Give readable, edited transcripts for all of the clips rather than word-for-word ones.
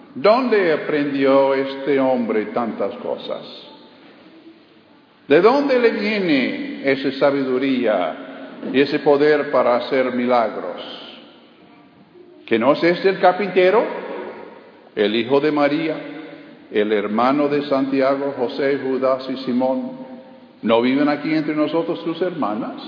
¿dónde aprendió este hombre tantas cosas? ¿De dónde le viene esa sabiduría y ese poder para hacer milagros? ¿Que no es este el carpintero, el hijo de María, el hermano de Santiago, José, Judas y Simón? ¿No viven aquí entre nosotros sus hermanas?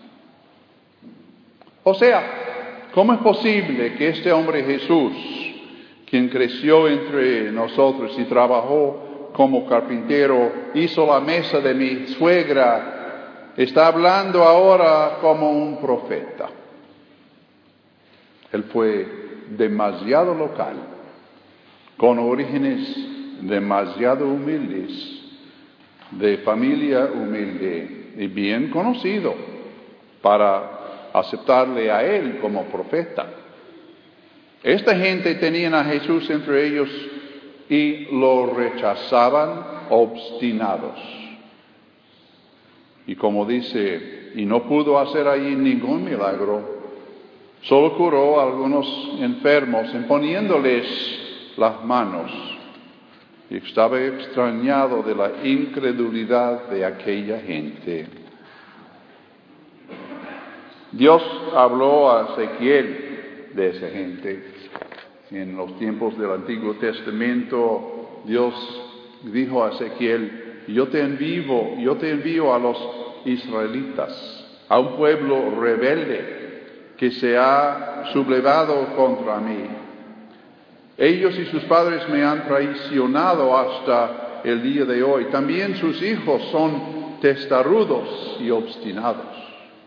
O sea, ¿cómo es posible que este hombre Jesús, quien creció entre nosotros y trabajó como carpintero, hizo la mesa de mi suegra, está hablando ahora como un profeta? Él fue demasiado local, con orígenes demasiado humildes, de familia humilde y bien conocido para aceptarle a él como profeta. Esta gente tenían a Jesús entre ellos y lo rechazaban obstinados. Y como dice, y no pudo hacer allí ningún milagro, solo curó a algunos enfermos imponiéndoles las manos. Y estaba extrañado de la incredulidad de aquella gente. Dios habló a Ezequiel de esa gente. En los tiempos del Antiguo Testamento, Dios dijo a Ezequiel: yo te envío a los israelitas, a un pueblo rebelde que se ha sublevado contra mí. Ellos y sus padres me han traicionado hasta el día de hoy. También sus hijos son testarudos y obstinados.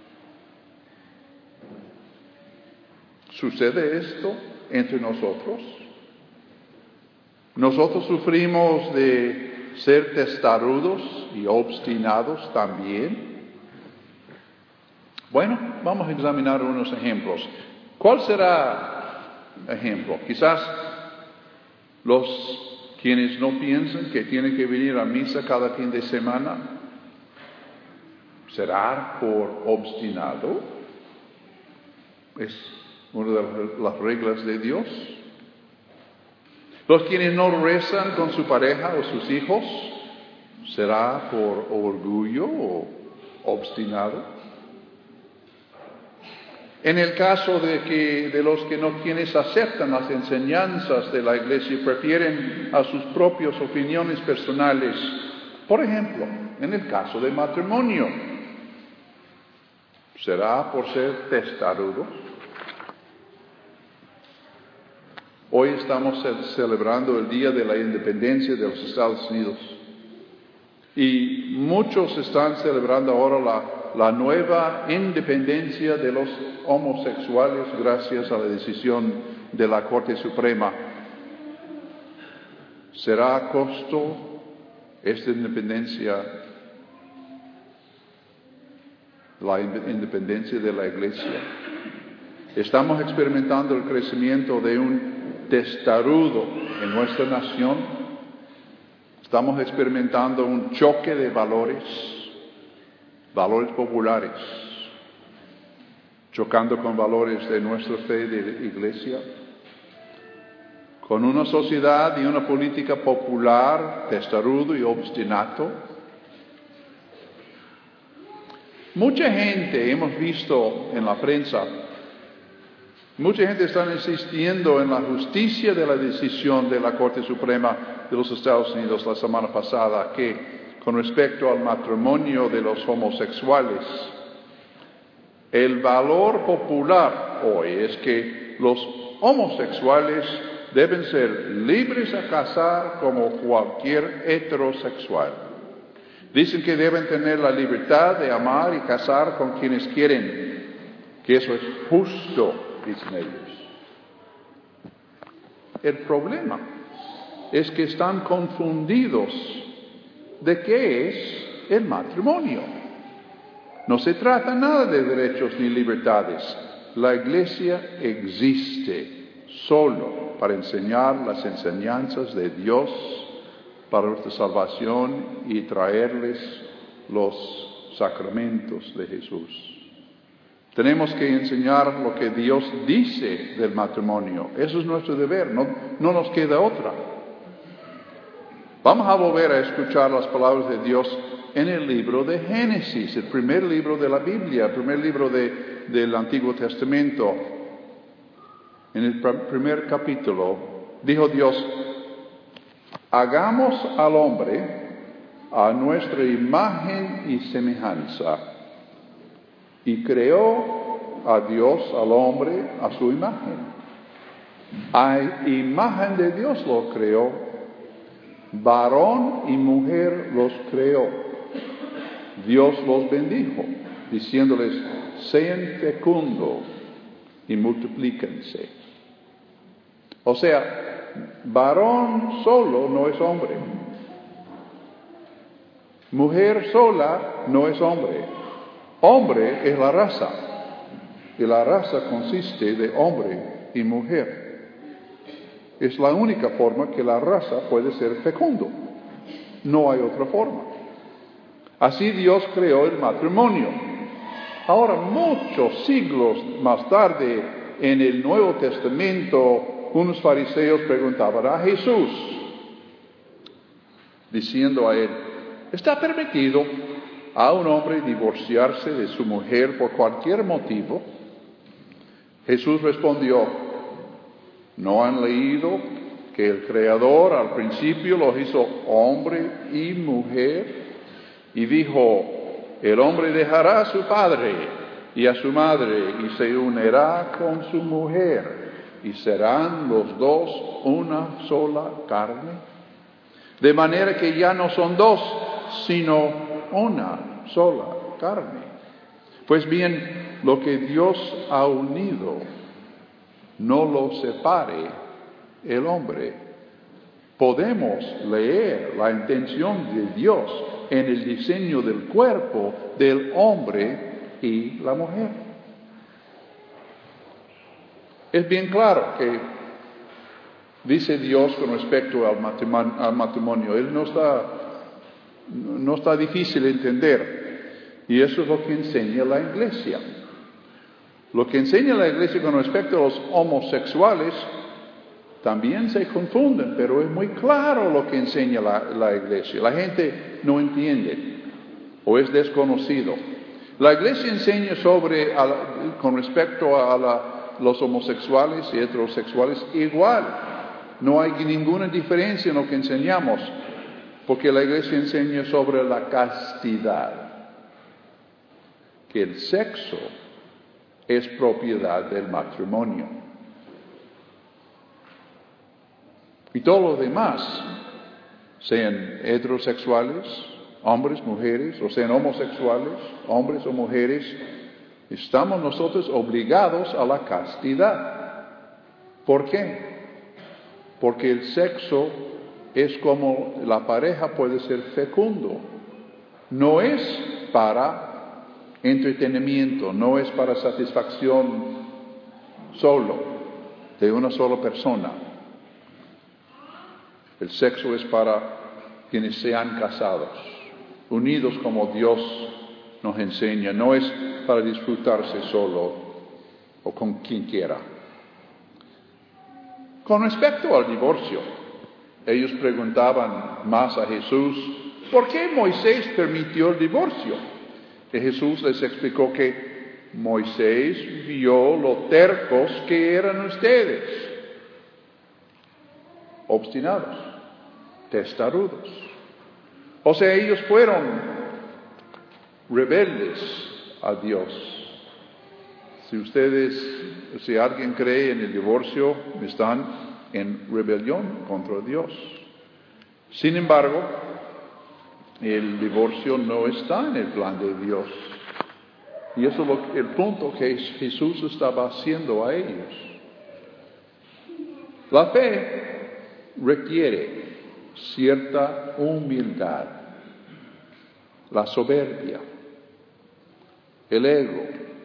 ¿Sucede esto entre nosotros? ¿Nosotros sufrimos de ser testarudos y obstinados también? Bueno, vamos a examinar unos ejemplos. ¿Cuál será ejemplo? Quizás los quienes no piensan que tienen que venir a misa cada fin de semana. ¿Será por obstinado? Es una de las reglas de Dios. Los quienes no rezan con su pareja o sus hijos, ¿será por orgullo o obstinado? En el caso de los que no quienes aceptan las enseñanzas de la iglesia y prefieren a sus propias opiniones personales, por ejemplo, en el caso del matrimonio, ¿será por ser testarudos? Hoy estamos celebrando el Día de la Independencia de los Estados Unidos. Y muchos están celebrando ahora la nueva independencia de los homosexuales gracias a la decisión de la Corte Suprema. ¿Será a costo esta independencia, la independencia de la Iglesia? Estamos experimentando el crecimiento de un testarudo en nuestra nación. Estamos experimentando un choque de valores populares, chocando con valores de nuestra fe de la Iglesia, con una sociedad y una política popular testarudo y obstinado. Mucha gente hemos visto en la prensa. Mucha gente está insistiendo en la justicia de la decisión de la Corte Suprema de los Estados Unidos la semana pasada, que con respecto al matrimonio de los homosexuales, el valor popular hoy es que los homosexuales deben ser libres a casar como cualquier heterosexual. Dicen que deben tener la libertad de amar y casar con quienes quieren, que eso es justo, dicen ellos. El problema es que están confundidos de qué es el matrimonio. No se trata nada de derechos ni libertades. La Iglesia existe solo para enseñar las enseñanzas de Dios para nuestra salvación y traerles los sacramentos de Jesús. Tenemos que enseñar lo que Dios dice del matrimonio. Eso es nuestro deber, no nos queda otra. Vamos a volver a escuchar las palabras de Dios en el libro de Génesis, el primer libro de la Biblia, el primer libro del Antiguo Testamento. En el primer capítulo, dijo Dios: hagamos al hombre a nuestra imagen y semejanza. Y creó a Dios al hombre a su imagen. A imagen de Dios lo creó. Varón y mujer los creó. Dios los bendijo, diciéndoles: sean fecundos y multiplíquense. O sea, varón solo no es hombre. Mujer sola no es hombre. Hombre es la raza. Y la raza consiste de hombre y mujer. Es la única forma que la raza puede ser fecundo. No hay otra forma. Así Dios creó el matrimonio. Ahora, muchos siglos más tarde, en el Nuevo Testamento, unos fariseos preguntaban a Jesús, diciendo a él: ¿está permitido a un hombre divorciarse de su mujer por cualquier motivo? Jesús respondió: ¿no han leído que el Creador al principio los hizo hombre y mujer? Y dijo: el hombre dejará a su padre y a su madre y se unirá con su mujer, y serán los dos una sola carne. De manera que ya no son dos, sino una sola carne. Pues bien, lo que Dios ha unido, no lo separe el hombre. Podemos leer la intención de Dios en el diseño del cuerpo del hombre y la mujer. Es bien claro que dice Dios con respecto al matrimonio. Él no está difícil de entender. Y eso es lo que enseña la Iglesia. Lo que enseña la Iglesia con respecto a los homosexuales también se confunden, pero es muy claro lo que enseña la Iglesia. La gente no entiende o es desconocido. La Iglesia enseña con respecto a los homosexuales y heterosexuales igual. No hay ninguna diferencia en lo que enseñamos, porque la Iglesia enseña sobre la castidad, que el sexo es propiedad del matrimonio. Y todo lo demás, sean heterosexuales, hombres, mujeres, o sean homosexuales, hombres o mujeres, estamos nosotros obligados a la castidad. ¿Por qué? Porque el sexo es como la pareja puede ser fecundo. No es para entretenimiento, no es para satisfacción solo, de una sola persona. El sexo es para quienes sean casados, unidos como Dios nos enseña. No es para disfrutarse solo o con quien quiera. Con respecto al divorcio, ellos preguntaban más a Jesús: ¿por qué Moisés permitió el divorcio? Y Jesús les explicó que Moisés vio lo tercos que eran ustedes, obstinados, testarudos. O sea, ellos fueron rebeldes a Dios. Si alguien cree en el divorcio, están en rebelión contra Dios. Sin embargo, el divorcio no está en el plan de Dios. Y eso es el punto que Jesús estaba haciendo a ellos. La fe requiere cierta humildad, la soberbia, el ego,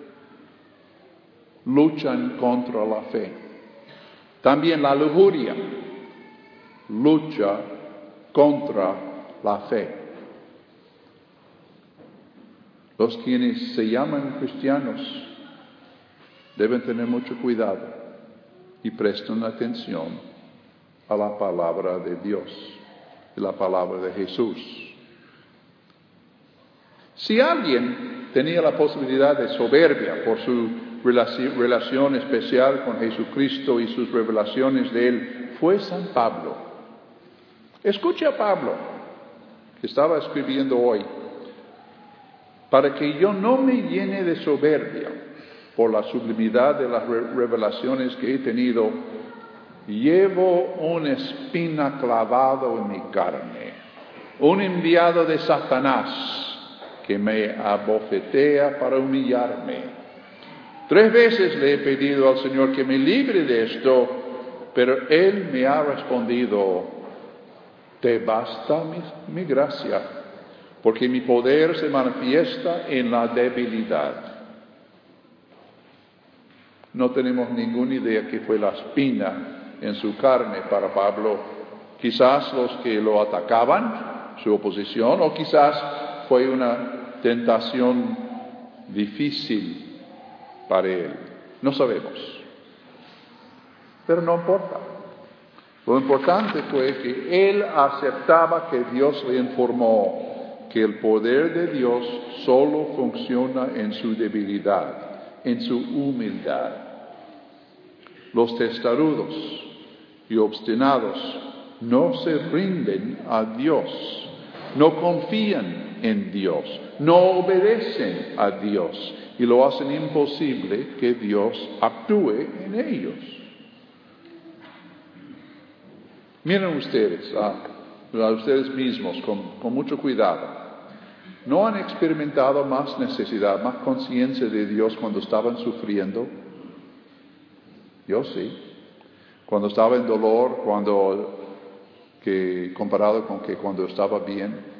luchan contra la fe. También la lujuria lucha contra la fe. Los quienes se llaman cristianos deben tener mucho cuidado y presten atención a la palabra de Dios y la palabra de Jesús. Si alguien tenía la posibilidad de soberbia por su relación especial con Jesucristo y sus revelaciones de Él, fue San Pablo. Escuche a Pablo, que estaba escribiendo hoy, para que yo no me llene de soberbia por la sublimidad de las revelaciones que he tenido, llevo una espina clavado en mi carne, un enviado de Satanás que me abofetea para humillarme. 3 veces le he pedido al Señor que me libre de esto, pero Él me ha respondido: te basta mi gracia, porque mi poder se manifiesta en la debilidad. No tenemos ninguna idea que fue la espina en su carne para Pablo. Quizás los que lo atacaban, su oposición, o quizás fue una tentación difícil para él. No sabemos. Pero no importa. Lo importante fue que él aceptaba que Dios le informó que el poder de Dios solo funciona en su debilidad, en su humildad. Los testarudos y obstinados no se rinden a Dios, no confían en Dios, no obedecen a Dios y lo hacen imposible que Dios actúe en ellos. Miren ustedes, a ustedes mismos con mucho cuidado. ¿No han experimentado más necesidad, más conciencia de Dios cuando estaban sufriendo? Yo sí. Cuando estaba en dolor, comparado con que cuando estaba bien.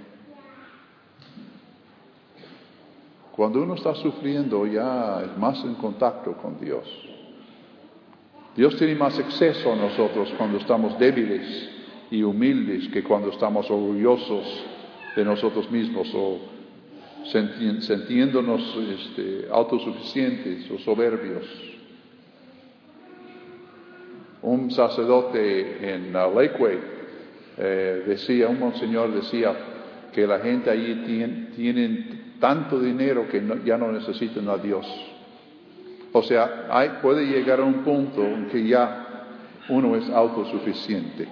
Cuando uno está sufriendo ya es más en contacto con Dios. Dios tiene más acceso a nosotros cuando estamos débiles y humildes que cuando estamos orgullosos de nosotros mismos o sintiéndonos autosuficientes o soberbios. Un sacerdote en Lakeway un monseñor decía que la gente allí tiene tanto dinero que ya no necesitan a Dios. O sea, puede llegar a un punto en que ya uno es autosuficiente.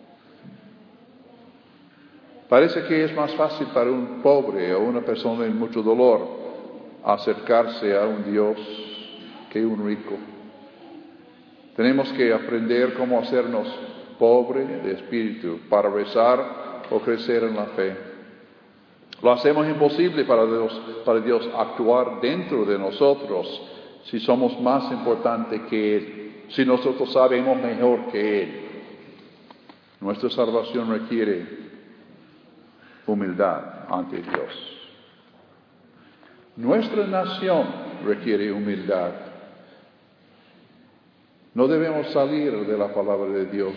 Parece que es más fácil para un pobre o una persona en mucho dolor acercarse a un Dios que un rico. Tenemos que aprender cómo hacernos pobres de espíritu para rezar o crecer en la fe. Lo hacemos imposible para Dios actuar dentro de nosotros si somos más importantes que Él, si nosotros sabemos mejor que Él. Nuestra salvación requiere humildad ante Dios. Nuestra nación requiere humildad. No debemos salir de la palabra de Dios.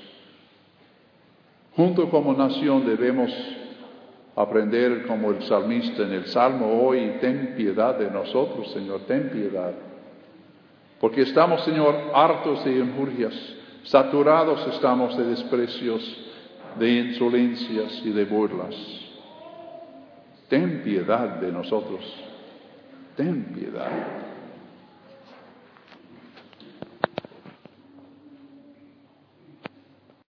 Junto como nación debemos aprender como el salmista en el Salmo hoy: ten piedad de nosotros, Señor, ten piedad. Porque estamos, Señor, hartos de injurias, saturados estamos de desprecios, de insolencias y de burlas. Ten piedad de nosotros, ten piedad.